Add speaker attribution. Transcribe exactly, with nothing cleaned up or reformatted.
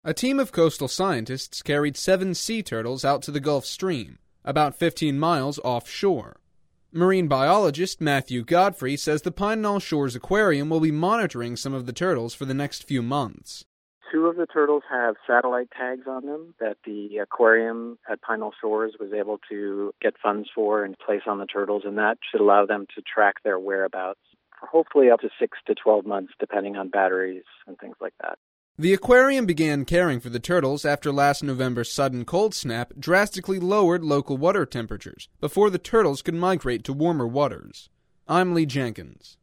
Speaker 1: A team of coastal scientists carried seven sea turtles out to the Gulf Stream, about fifteen miles offshore. Marine biologist Matthew Godfrey says the Pine Knoll Shores Aquarium will be monitoring some of the turtles for the next few months.
Speaker 2: Two of the turtles have satellite tags on them that the aquarium at Pine Knoll Shores was able to get funds for and place on the turtles, and that should allow them to track their whereabouts for hopefully up to six to twelve months, depending on batteries and things like that.
Speaker 1: The aquarium began caring for the turtles after last November's sudden cold snap drastically lowered local water temperatures before the turtles could migrate to warmer waters. I'm Lee Jenkins.